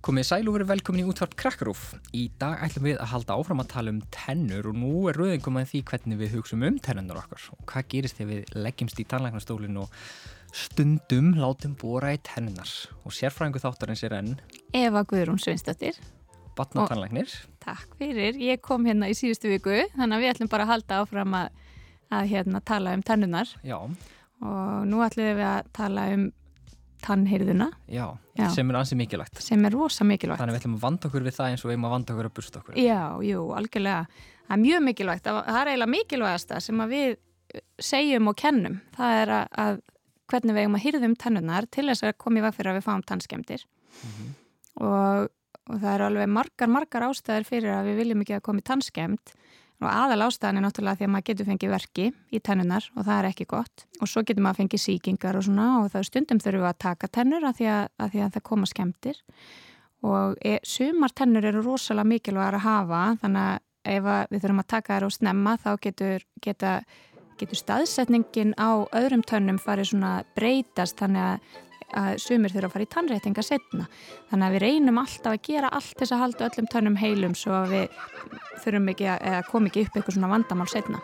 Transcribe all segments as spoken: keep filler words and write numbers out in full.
Komið sæl og verið velkomin í útvarp Krakkarúf. Í dag ætlum við að halda áfram að tala um tennur og nú er röðin komið að því hvernig við hugsum um tennurnar okkar og hvað gerist þegar við leggjumst í tannlæknastólinn og stundum látum bora í tennurnar. Og sérfræðingur þáttarins er enn Eva Guðrún Sveinsdóttir. Barnatannlæknir. Takk fyrir. Ég kom hérna í síðustu viku, þannig að við ætlum bara að halda áfram að, að hérna, tala um tennurnar. Já. Og nú ætlum við að tala um tannheyrðuna. Já, Já, sem er ansi mikilvægt. sem er rosa mikilvægt. Þannig við ætlum að vanda okkur við það eins og við erum að vanda okkur að bursta okkur. Já, jú, algjörlega. Það er mjög mikilvægt. Það er eiginlega mikilvægasta sem að við segjum og kennum. Það er að, að hvernig við eigum að hirða um tennurnar til þess að koma í veg fyrir að við fáum tannskemmdir. Mm-hmm. og, og það eru alveg margar, margar ástæður fyrir að við viljum ekki að koma í tannskemmd. Og aðal ástæðan er náttúrulega því að maður getur fengið verki í tennurnar og það er ekki gott. Og svo getur maður fengið sýkingar og svona og það stundum þurfum við að taka tennur af því að, að, því að það koma skemmtir. Og e, sumar tennur eru rosalega mikilvægar að hafa, þannig að ef að við þurfum að taka þær og snemma þá getur, geta, getur staðsetningin á öðrum tönnum farið svona breytast þannig að að sumir þurfa að fara í tannréttinga seinna. Þannig að við reynum alltaf að gera allt þess að halda öllum tönnum heilum svo að við þurfum ekki að, eða kom ekki upp eitthvað svona vandamál seinna.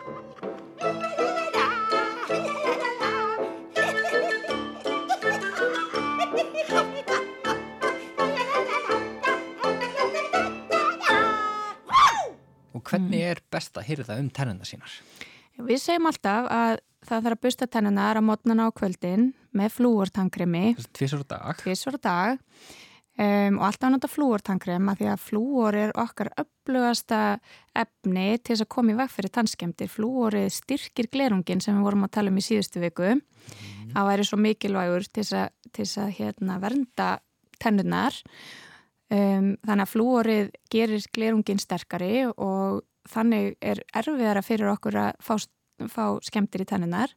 Og hvernig er best að hirða um tennurnar sínar? Við segjum alltaf að það þarf að busta tennurnar á morgnana á kvöldin með flúortannkremi. Tvisvar á dag. Tvisvar á dag um, og alltaf að nota flúortannkrem að því að flúor er okkar öflugasta efni til þess að koma í veg fyrir tannskemmdir. Flúorið styrkir glerungin sem við vorum að tala um í síðustu viku. Mm. Það væri svo mikilvægur til þess að, til þess að hérna, vernda tennurnar. Um, þannig að flúorið gerir glerungin sterkari og þannig er erfiðara fyrir okkur að fá, fá skemmtir í tennurnar.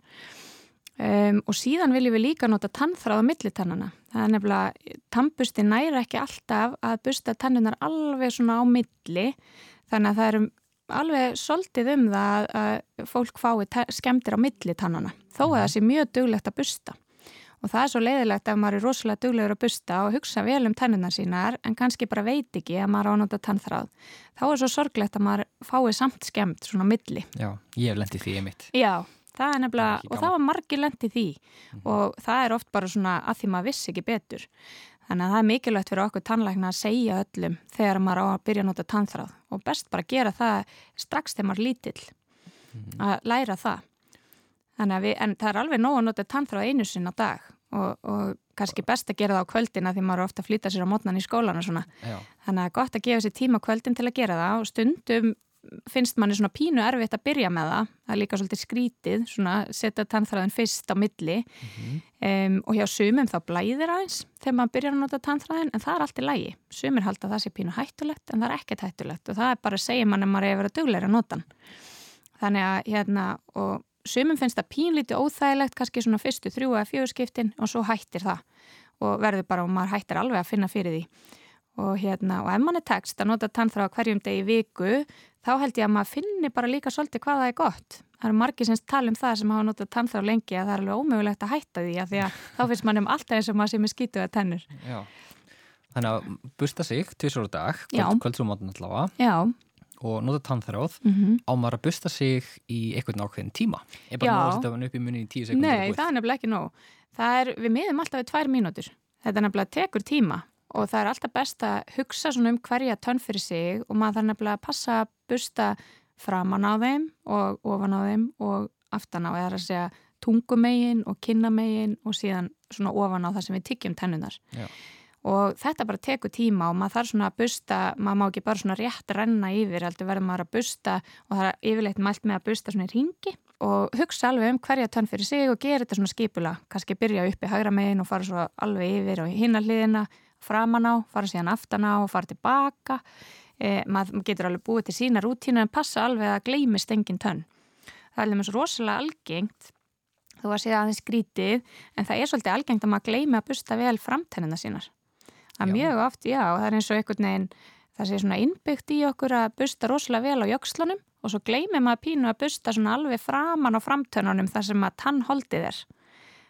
Um, og síðan viljum við líka nota tannþráð á milli tannana. Það er nefnilega, tannbusti næri ekki alltaf að busta tennurnar alveg svona á milli, þannig að það er alveg svolítið um það að fólk fái skemmtir á milli tannana, þó að það sé mjög duglegt að busta. Og það er svo leiðilegt að maður er rosalega duglegur að busta og hugsa vel um tennurnar sínar en kannski bara veit ekki að maður á að nota tannþráð. Þá er svo sorglegt að maður fái samt skemmt svona á milli. Já, ég hef lent í því einmitt. Já, það er nefnilega, það er og það var margir lent í því mm. og það er oft bara svona að því maður vissi ekki betur. Þannig að það er mikilvægt fyrir okkur tannlækna að segja öllum þegar maður á að byrja að nota tannþráð og best bara gera það strax þegar maður er lítill mm. að læra það. Þannig að við, en það er alveg nóg að nota tannþráð einu sinni á dag og, og kannski best að gera það á kvöldina því maður er ofta að flýta sér á mótnan í skólan og svona. Já. Þannig að gott að gefa sér tíma á kvöldin til að gera það og stundum finnst manni svona pínu erfitt að byrja með það. Það er líka svolítið skrítið, svona setja tannþráðin fyrst á milli mm-hmm. um, og hjá sumum þá blæðir aðeins þegar maður byrjar að nota tannþráðin en það er allt í lagi. Sumir halda að það sé pínu hættulegt en það er ekkert hættulegt og það er bara að segja manni að maður er að vera duglegri að nota hann. Þannig að hérna og sumum finnst það pínlítið óþægilegt, kannski svona fyrstu þrjú eða fjögur skiptin og svo hættir það og verður bara og maður hættir alveg að finna fyrir því. Og, hérna, og ef mann er tekst að nota tannþráð hverjum degi í viku, þá held ég að maður finni bara líka svolítið hvað það er gott. Það eru margir sem tala um það sem hafa notað tannþráð lengi að það er alveg ómögulegt að hætta því að því að þá finnst mann um alltaf eins og maður sem er skítuga tennur. Já. Þannig að busta sig tvisvar á dag, kvöld, kvöld svo mótna allavega. Já. Og nota tannþráð mm-hmm. á maður að busta sig í einhvern ákveðin tíma. Ég bara náðu að setja hann upp í munni í tíu sekúndur. Nei, það er nefnilega ekki nóg. Það er, við miðum alltaf við tvær mínútur. Þetta nefnilega tekur tíma og það er alltaf best að hugsa svona um hverja tönn fyrir sig og maður þarf nefnilega að passa að busta framan á þeim og ofan á þeim og aftan á, eða að segja tungumegin og kinnamegin og síðan svona ofan á það sem við tyggjum tennunar. Já. Og þetta bara tekur tíma og maður þarf svona að busta, maður má ekki bara svona rétt renna yfir, heldur verður maður að busta og það er yfirleitt mælt með að busta svona í ringi og hugsa alveg um hverja tönn fyrir sig og gera þetta svona skipulega, kannski byrja upp í hægra megin og fara svo alveg yfir og hinna hliðina, framan á, fara síðan aftan á og fara tilbaka. E, maður getur alveg búið til sína rútínu en passa alveg að gleymist engin tönn. Það er alveg svo rosalega algengt, þú að segja aðeins skrítið, en það er svolítið algengt að maður gleymi að busta vel framtennina sínar. Það er mjög oft, já, það er eins og einhvern veginn, það sé svona innbyggt í okkur að busta rosalega vel á jöxlunum og svo gleymir maður pínu að busta svona alveg framan á framtönnunum þar sem að tannholdið er.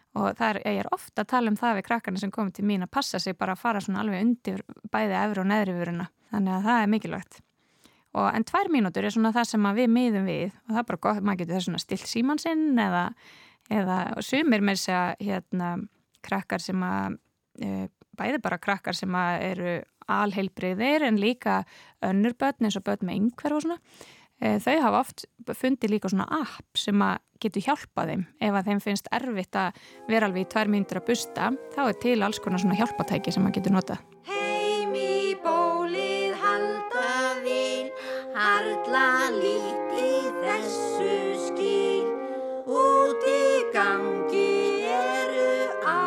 og það er, ég er ofta að tala um það við krakkarna sem komið til mín að passa sig bara að fara svona alveg undir bæði efri og neðri vöruna. Þannig að það er mikilvægt. Og, en tvær mínútur er svona það sem að við miðum við og það er bara gott, maður getur það svona stilt síman sinn eða, eða sumir með þess að hérna, krakkar sem að, e, bæði bara krakkar sem að eru alheilbrigðir en líka önnur börn eins og börn með einhverf og svona. Þau hafa oft fundið líka svona app sem að getur hjálpað þeim ef að þeim finnst erfitt að vera alveg í tvær mínútur að busta, þá er til alls konar svona hjálpatæki sem að getur notað. Heim í bólið halda vil, harla lít í þessu skil, út í gangi eru á,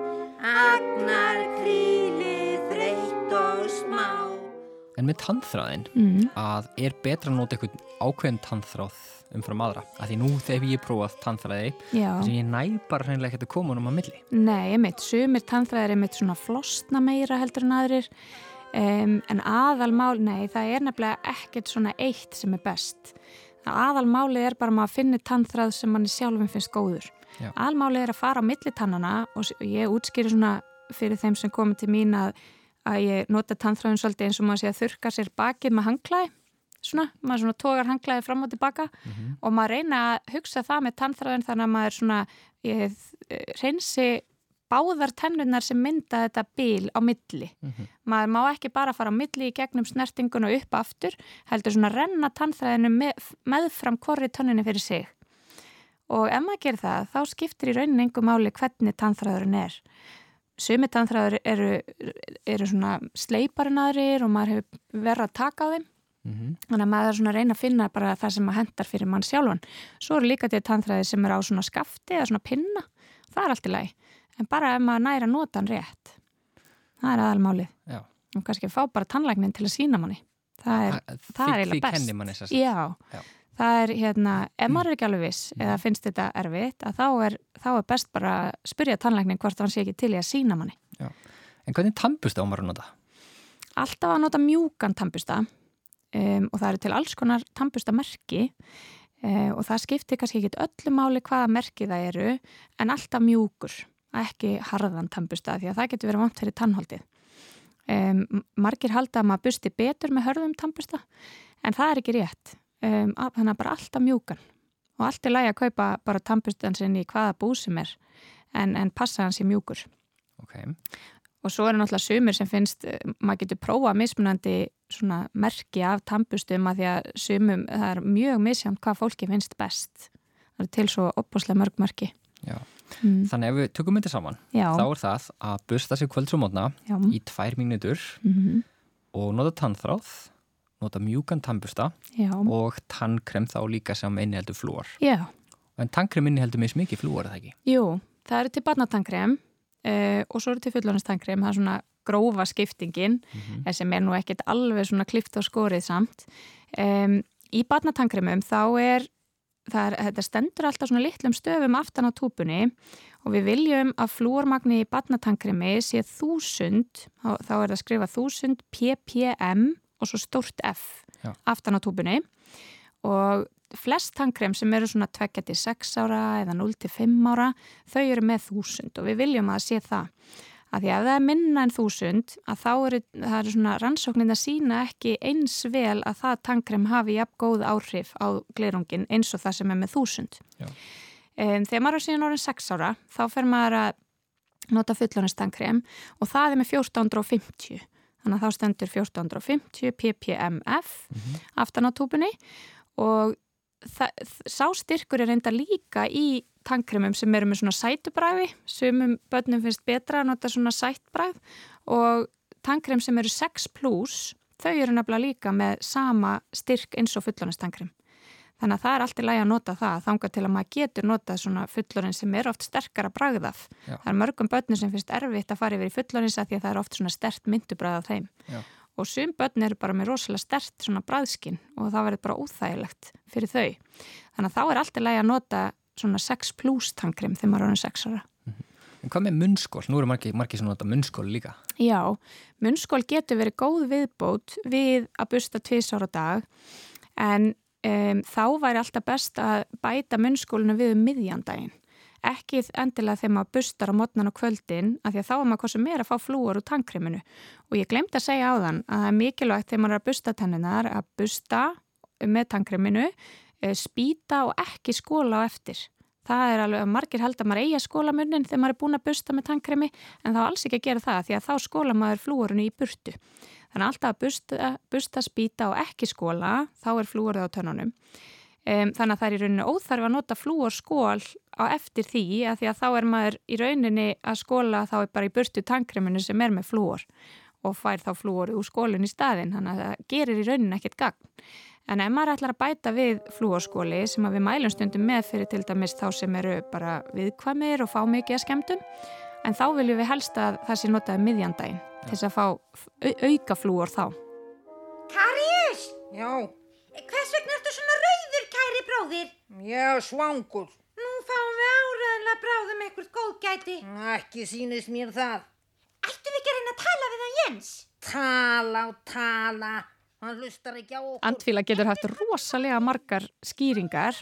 agnar kríli þreytt og smá. En með tannþráðin, Mm. að er betra að nota einhvern ákveðin tannþráð umfram aðra? Af því nú þegar ég prófað tannþráði, Já. þess að ég næ bara hreinlega ekki að koma honum að milli. Nei, einmitt, sumir tannþræðir er einmitt svona flosna meira heldur en aðrir, um, en aðalmál, nei, það er nefnilega ekkert svona eitt sem er best. Aðalmálið er bara maður að finna tannþræð sem manni sjálfum finnst góður. Já. Aðalmálið er að fara á milli tannana og ég útskýri svona fyrir þeim sem komið til mín að að ég nota tannþráðin svolítið eins og maður sé að þurrka sér bakið með hangklæði, svona, maður svona tógar hangklæði fram og tilbaka Mm-hmm. og maður reyna að hugsa það með tannþráðin þannig að maður svona, ég reynsi báðar tennurnar sem mynda þetta bil á milli. Mm-hmm. Maður má ekki bara fara á milli í gegnum snertingun og upp aftur, heldur svona renna tannþráðinu með, meðfram hvorri tönninni fyrir sig. Og ef maður gerir það, þá skiptir í rauninni engu máli hvernig tannþráðurinn er. Sumir tannþráður eru, eru svona sleipar en aðrir og maður hefur verið að taka á þeim. Mm-hmm. Þannig að maður er svona að reyna að finna bara það sem maður hendar fyrir mann sjálfan. Svo eru líka til tannþráðir sem eru á svona skafti eða svona pinna. Það er allt í lagi. En bara ef maður næra nota hann rétt. Það er aðalmálið. Já. Og kannski fá bara tannlæknin til að sína manni. Það er, Þa- það er því- eiginlega því best. kennir manni þess að- Já. Já. Það er hérna, ef maður er ekki alveg viss eða finnst þetta erfitt, að þá er, þá er best bara að spyrja tannlæknin hvort hann sé ekki til í að sína manni. Já. En hvernig tannbusta á maður að nota? Alltaf að nota mjúkan tannbusta um, og það eru til alls konar tannbustamerki um, og það skiptir kannski ekki öllu máli hvaða merki það eru en alltaf mjúkur, ekki harðan tannbusta því að það getur verið vant fyrir tannholdið. Um, margir halda að maður busti betur með hörðum tannbusta en það er ekki rétt. Um, þannig að bara alltaf mjúkan og allt er lægi að kaupa bara tannbustan sinni í hvaða bú sem er en, en passa hann sér mjúkur. Ok. Og svo eru náttúrulega sumir sem finnst, maður getur prófað mismunandi svona merki af tannbustum að því að sumum, það er mjög misjæmt hvað fólki finnst best. Það er til svo opbúslega mörg merki. Já. Mm. Þannig ef við tökum þetta saman, Já. þá er það að busta sig kvölds og mótna Já. í tvær mínútur Mm-hmm. og nota tannþráð, nota mjúkan tannbusta Já. og tannkrem þá líka sem inniheldur flúor. Já. En tannkrem inniheldur mis mikið flúor, er það ekki? Jú, það eru til barnatannkrem uh, og svo eru til fullorðinstannkrem, það er svona grófa skiptingin Mm-hmm. sem er nú ekkert alveg svona klift og skorið samt. Um, í barnatannkremum þá er, það er, þetta stendur alltaf svona litlum stöfum aftan á túpunni og við viljum að flúormagni í barnatannkremi sé þúsund, þá, þá er það skrifað þúsund ppm og svo stórt F Já. aftan á túpunni og flest tannkrem sem eru svona tveggja til sex ára eða núll til fimm ára, þau eru með þúsund og við viljum að sé það. Að því ef það er minna en þúsund, að þá eru, það eru svona rannsóknir að sína ekki eins vel að það tannkrem hafi jafn góð áhrif á glerungin eins og það sem er með þúsund. Já. Um, þegar maður er síðan orðin sex ára, þá fer maður að nota fullorðinstannkrem og það er með fjórtán hundruð fimmtíu. Þannig að þá stendur fjórtán hundruð fimmtíu ppm Mm-hmm. aftan á túpunni og það, sá styrkur er reynda líka í tannkremum sem eru með svona sætubræði, sumum börnum finnst betra að nota svona sætbræð og tannkrem sem eru sex plus, þau eru nefnilega líka með sama styrk eins og fullorðinstannkrem. Þannig að það er allt í lagi að nota það, þangað til að maður getur notað svona fullorðin sem er oft sterkara bragð af. Já. Það er mörgum börnum sem finnst erfitt að fara yfir í fullorðins að því að það er oft svona stert myndubragð af þeim. Já. Og sum börn eru bara með rosalega stert svona bragðskinn og það verður bara óþægilegt fyrir þau. Þannig að þá er allt í lagi að nota svona sex plus tannkrem þegar maður er orðinn sex ára. En hvað með munnskól? Nú eru margir, margir sem nota munnskól líka. Já, munnskól getur verið góð viðbót við að busta tvisvar á dag en Um, þá væri alltaf best að bæta munnskólinu við um miðjandaginn. ekki endilega þegar maður bustar á morgnan og kvöldin af því að þá er maður hvað sem er að fá flúor úr tannkreminu og ég glemdi að segja á þann að það er mikilvægt þegar maður er að busta tenninar að busta með tannkreminu, spýta og ekki skóla á eftir. Það er alveg að margir held að maður eigi að skóla munnin þegar maður er búin að busta með tannkremi en þá alls ekki að gera það því að þá skóla maður flúorinu í burtu. Þannig að alltaf að busta, busta spýta og ekki skóla, þá er flúorið á tönnunum. Um, þannig að það er í rauninni óþarf að nota flúorskól á eftir því að því að þá er maður í rauninni að skóla þá er bara í burtu tannkreminu sem er með flúor og fær þá flúorið úr skólinn í staðinn, þannig að það gerir í rauninni ekkert gagn. En ef maður ætlar að bæta við flúorskóli sem að við mælum stundum með fyrir til dæmis þá sem eru bara viðkvæmir og fá mikið að skemmtum, en þá viljum við helst að það sé notaði miðjandaginn til þess að fá au auka flúor þá. Karius! Já, Hvers vegna ertu svona rauður, kæri bróðir? ég er svangur. Nú fáum við áreiðanlega bráðum eitthvað góðgæti. Ekki sýnist mér það. Ættum við ekki að reyna að tala við hann Jens? Tala og tala. Hann hlustar ekki á okkur. Andfíla getur haft rosalega margar skýringar.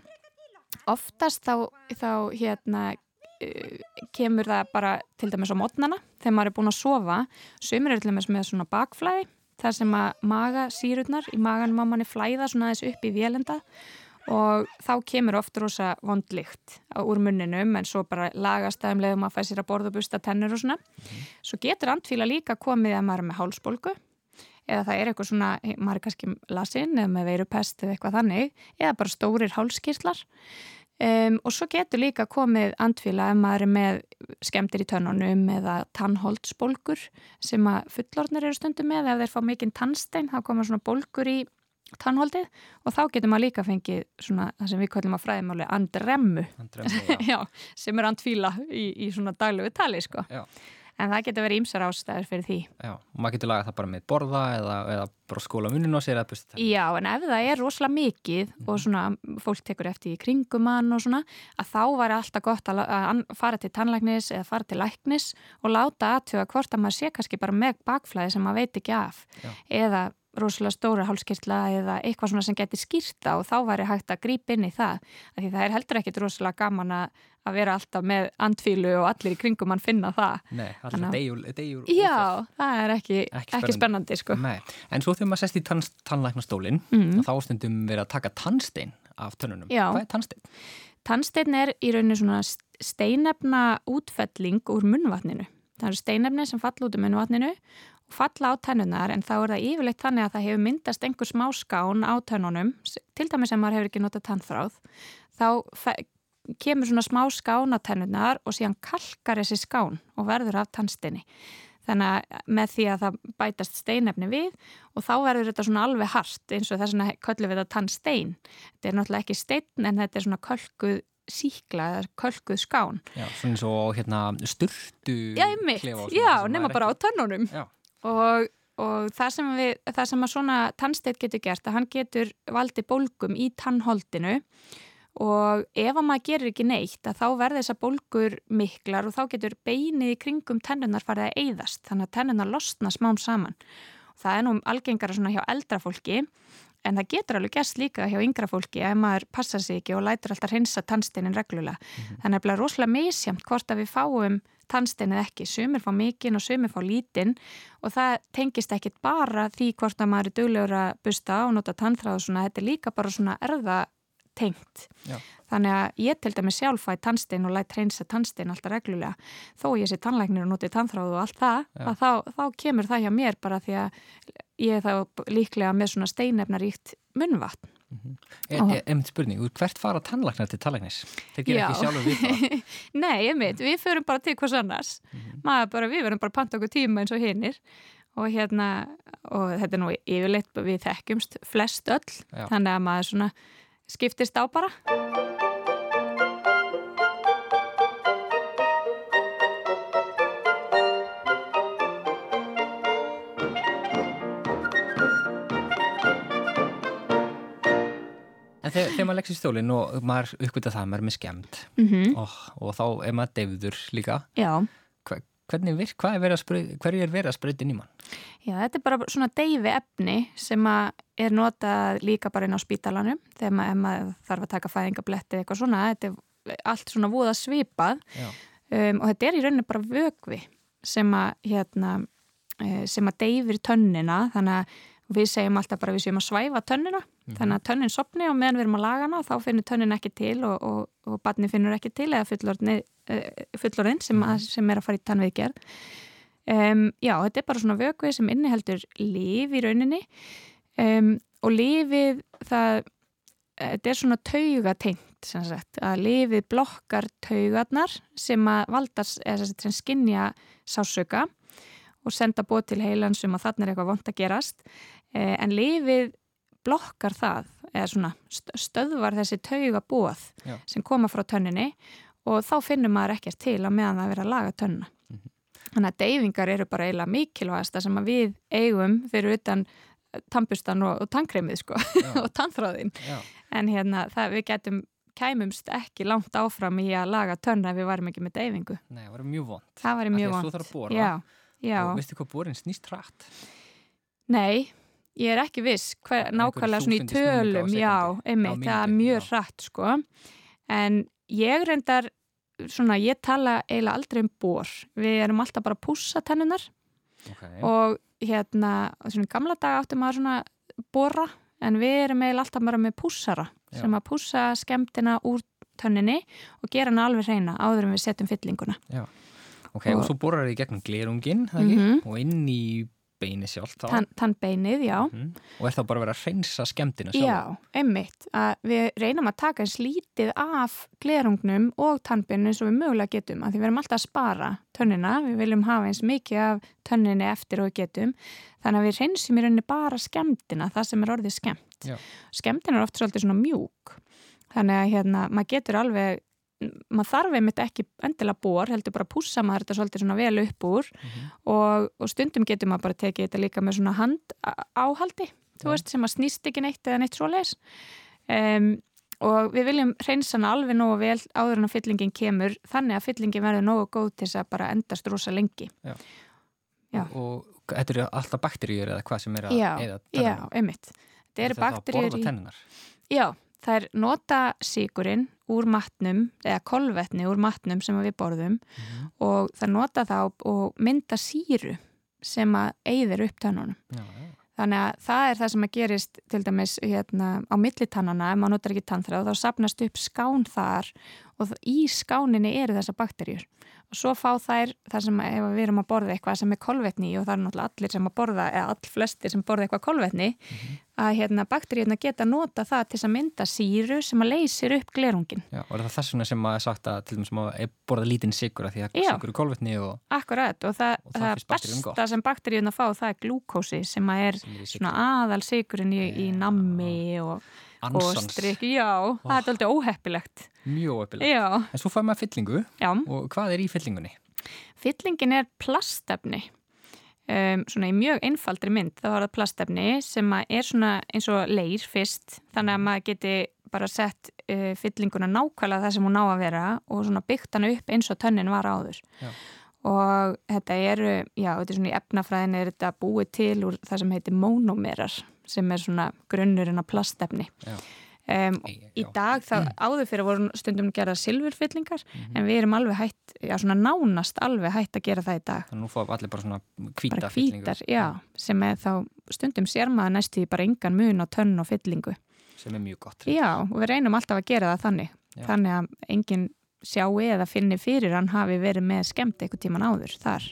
Oftast þá, þá hérna, uh, kemur það bara til dæmis á morgnana þegar maður er búin að sofa. Sumir er til dæmis með svona bakflæði, þar sem að magasýrurnar í maganum á manni flæða svona aðeins upp í vélenda og þá kemur oft rosa vond lykt úr munninum en svo bara lagast það um leið og maður fær sér að borða og busta tennur og svona. Svo getur andfíla líka komið að maður er með hálsbólgu eða það er eitthvað svona, maður er kannski lasinn eða með veirupest eða eitthvað þannig eða bara stórir hálskirtlar. Um, og svo getur líka komið andfíla ef maður er með skemmtir í tönnunum eða tannholdsbólgur sem að fullorðnir eru stundum með ef þeir fá mikinn tannstein þá koma svona bólgur í tannholdið og þá getur maður líka fengið svona það sem við kallum að fræðimáli andremmu, Andremmu, já. já, sem er andfíla í, í svona daglegu tali sko. Já. En það getur verið ýmsar ástæður fyrir því. Já, og maður getur lagað það bara með borða eða, eða bara skóla munnin á sér eða busta tennur. Já, en ef það er rosalega mikið og svona fólk tekur eftir í kringum mann og svona, að þá væri alltaf gott að, að fara til tannlæknis eða fara til læknis og láta aðtuga hvort að maður sé kannski bara með bakflæði sem maður veit ekki af. Já. Eða rosalega stóra hálskirtla eða eitthvað svona sem getur skýrta og þá væri hægt að grípa inn í það. Af því það er heldur ekkit rosalega gaman að, að vera alltaf með andfílu og allir í kringum mann finna það. Nei, alltaf degjur, degjur. Já, það er ekki, ekki, ekki, ekki spennandi sko. Nei, en svo þegar maður sest í tann, tannlæknastólinn mm. þá stundum verið að taka tannstein af tönnunum. Já. Hvað er tannstein? Tannstein er í rauninu svona steinefna útfelling úr munnvatninu. Það eru steinefni sem falla út úr munnvatninu og falla á tennunar en þá er það yfirleitt þannig að það hefur myndast einhver smá skán á tönnunum, til dæmis sem maður hefur ekki notað tannþráð, þá kemur svona smá skán á tennunar og síðan kalkar þessi skán og verður af tannsteini. Þannig að með því að það bætast steinefni við og þá verður þetta svona alveg hart eins og þess vegna köllum við þetta tannstein. Þetta er náttúrulega ekki steinn en þetta er svona kölkuð síkla eða kölkuð skán. Já, svona eins og hérna sturtu Já, einmitt, já, nema bara á tönnunum. Já. Og, og það sem við, það sem að svona tannsteinn getur gert, að hann getur valdið bólgum í tannholdinu og ef að maður gerir ekki neitt að þá verður þessar bólgur miklar og þá getur beinið í kringum tennunar farið að eyðast, þannig að tennunar losna smám saman. Og það er nú algengara svona hjá eldra fólki en það getur alveg gerst líka hjá yngra fólki ef maður passar sig ekki og lætur alltaf hreinsa tannsteinin reglulega. Mm-hmm. Þannig að það er rosalega misjamt hvort að við fáum tannsteinið ekki. Sumir fá mikinn og sumir fá lítinn og það tengist ekkit bara því hvort að maður er duglegur að busta og nota tannþráð og svona. Þetta er líka bara svona erfðatengt. Já. Þannig að ég til dæmis sjálf fæ tannstein og læt hreinsa tannstein alltaf reglulega. Þó ég sé tannlæknir og noti tannþráð og allt það, að þá, þá kemur það hjá mér bara því að ég er þá líklega með svona steinefnaríkt munnvatn. Mm-hmm. Er, er, er spurning, hvert fara tannlæknar til tannlæknis? Þeir gera ekki sjálfur við það. Nei, ég veit, við förum bara til hvers annars. Mm-hmm. Maður bara, við verðum bara að panta okkur tíma eins og hinnir og hérna, og þetta er nú yfirleitt við þekkjumst flest öll, Já. Þannig að maður svona skiptist á bara. En þegar, þegar maður leggst í stólinn og maður uppgötar það, maður er með skemmt mm-hmm. og, og þá er maður deyfður líka. Já. Hva, hvernig virk, hvað er verið að sprauta, hverju er verið að sprauta inn í mann? Já, þetta er bara svona deyfi efni sem er notað líka bara inn á spítalanum þegar maður, maður þarf að taka fæðingabletti eitthvað svona. Þetta er allt svona voða svipað um, og þetta er í rauninni bara vökvi sem að hérna, sem að deyfir tönnina, þannig að við segjum alltaf bara við séum að svæfa tönnina, mm-hmm. þannig að tönnin sopni og meðan við erum að laga hana þá finnur tönnin ekki til og, og, og barni finnur ekki til eða fullorðin sem, mm-hmm. sem er að fara í tannviðgerð. Um, já, þetta er bara svona vökvi sem inniheldur lyf í rauninni um, og lyfið það, þetta er svona taugatengt sem sagt, að lyfið blokkar taugarnar sem að valda, eða sem skynja sársauka og senda boð til heilans um að þarna er eitthvað vont að gerast eh, en lyfið blokkar það eða svona stöðvar þessi taugaboð Já. Sem koma frá tönninni og þá finnur maður ekkert til að meðan það vera að laga tönnina. Mm-hmm. Þannig að deyfingar eru bara eiginlega mikilvægasta sem að við eigum fyrir utan tannburstan og, og tannkremið sko og tannþráðin. Já. En hérna það við getum kæmumst ekki langt áfram í að laga tönn ef við varum ekki með deyfingu. Nei, það var mjög vont. Það var mjög vont. Þú þarf að bora. Já, já. Og veistu hvað borin snýst hratt? Nei, ég er ekki viss hver, nákvæmlega svona í tölum. Já, einmitt, það er mjög hratt sko. En ég reyndar svona, ég tala eiginlega aldrei um bor. Við erum alltaf bara að pússa tennunar okay. og hérna, svona gamla daga áttum maður svona bora, en við erum eiginlega alltaf bara með pússara Já. Sem að pússa skemmtina úr tönninni og gera hana alveg hreina áður en við setjum fyllinguna. Já, ok, og, og svo borar þið í gegnum glerungin, það ekki? Mm-hmm. Og inn í beini sjálf þá? Tann, tannbeinið, já. Mm-hmm. Og er þá bara að vera að hreinsa skemmtina sjálf? Já, einmitt. Að við reynum að taka eins lítið af glerungnum og tannbeininu eins og við mögulega getum. Að því við erum alltaf að spara tönnina. Við viljum hafa eins mikið af tönninni eftir og við getum. Þannig að við hreinsum í rauninni bara skemmtina, það sem er orðið skemmt. Já. Skemmtina er oft svolítið svona mjúk. Þannig að hérna, maður getur alveg maður þarf einmitt ekki endilega bor, heldur bara að pússa maður þetta svolítið svona vel upp úr mm-hmm. og, og stundum getur maður bara tekið þetta líka með svona hand áhaldi, þú veist, sem að snýst ekki neitt eða neitt svoleiðis um, og við viljum hreinsa hana alveg nógu vel áður en að fyllingin kemur þannig að fyllingin verður nógu góð til þess að bara endast rosa lengi. Já. Já. Og, og þetta eru alltaf bakteríur eða hvað sem er að já, eyða tennunum? Já, einmitt. Þetta eru bakteríur í... Það að borða tennunar? Já. Þær nota sykurinn úr matnum eða kolvetni úr matnum sem við borðum mm-hmm. og þær nota það og mynda sýru sem að eyðir upp tönnunum. Já, já. Þannig að það er það sem að gerist til dæmis hérna, á millitannana, ef maður notar ekki tannþráð, þá safnast upp skán þar og í skáninni eru þessar bakteríur. Og svo fá þær þar sem ef við erum að borða eitthvað sem er kolvetni og það er náttúrulega allir sem að borða, eða all flestir sem borða eitthvað kolvetni, mm-hmm. að hérna, bakteríurna geta nota það til að mynda sýru sem að leysir upp glerungin. Já, og er það þess vegna sem að er sagt að til dæmis að borða lítinn sykur að því að sykur er kolvetni og... Akkurat, og það, og það, það besta sem bakteríurna fá það er glúkósi sem að er, sem er svona aðal sykurinn í, í nammi og... Kostrik, já, oh. það er alltaf óheppilegt. Mjög óheppilegt. Já. En svo fær maður fyllingu já. Og hvað er í fyllingunni? Fyllingin er plastefni. Um, svona í mjög einfaldri mynd þá er það plastefni sem er svona eins og leir fyrst þannig að maður geti bara sett uh, fyllinguna nákvæmlega það sem hún á að vera og svona byggt hana upp eins og tönnin var áður. Já. Og þetta eru, já, þetta er svona í efnafræðinni er þetta búið til úr það sem heitir mónómerar sem er svona grunnurinn af plastefni. Um, í dag þá áður fyrir voru stundum gerða silfurfyllingar mm-hmm. en við erum alveg hætt, já svona nánast alveg hætt að gera það í dag. Þannig nú fáum allir bara svona hvíta bara hvítar, já, sem er þá stundum sér maður næstu bara engan mun á tönn og fyllingu. Sem er mjög gott. Já, og við reynum alltaf að gera það þannig. Já. Þannig að engin sjáu eða finni fyrir hann hafi verið með skemmt eitthvað tíman áður þar.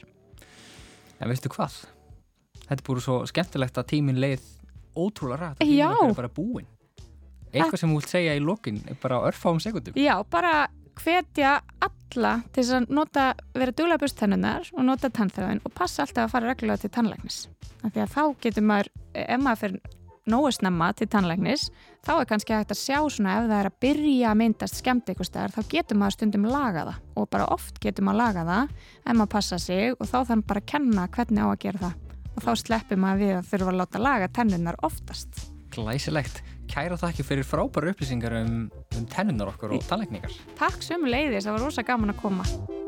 En veistu hvað? Þetta er búið svo skemmtilegt að tíminn leið ótrúlega rætt. Já. Það er bara búin. Eitthvað sem þú vilt segja í lokin er bara örfáum sekundum. Já, bara hvetja alla til þess að nota, vera duglega bursttennurnar og nota tannþráðinn og passa alltaf að fara reglulega til tannlæknis. Af því að þá getur maður, ef maður fyrir nógu snemma til tannlæknis, þá er kannski hægt að sjá svona ef það er að byrja að myndast skemmt eitthvað staðar, þá getur maður stundum laga það og bara oft getur maður laga það ef maður passa sig og þá þarf bara að kenna hvernig á að gera það og þá sleppir maður við að þurfa að láta laga tennurnar oftast. Glæsilegt. Kæra þakki fyrir frábæru upplýsingar um, um tennurnar okkur og tannlækningar. Takk sömuleiðis, það var rosa gaman að koma.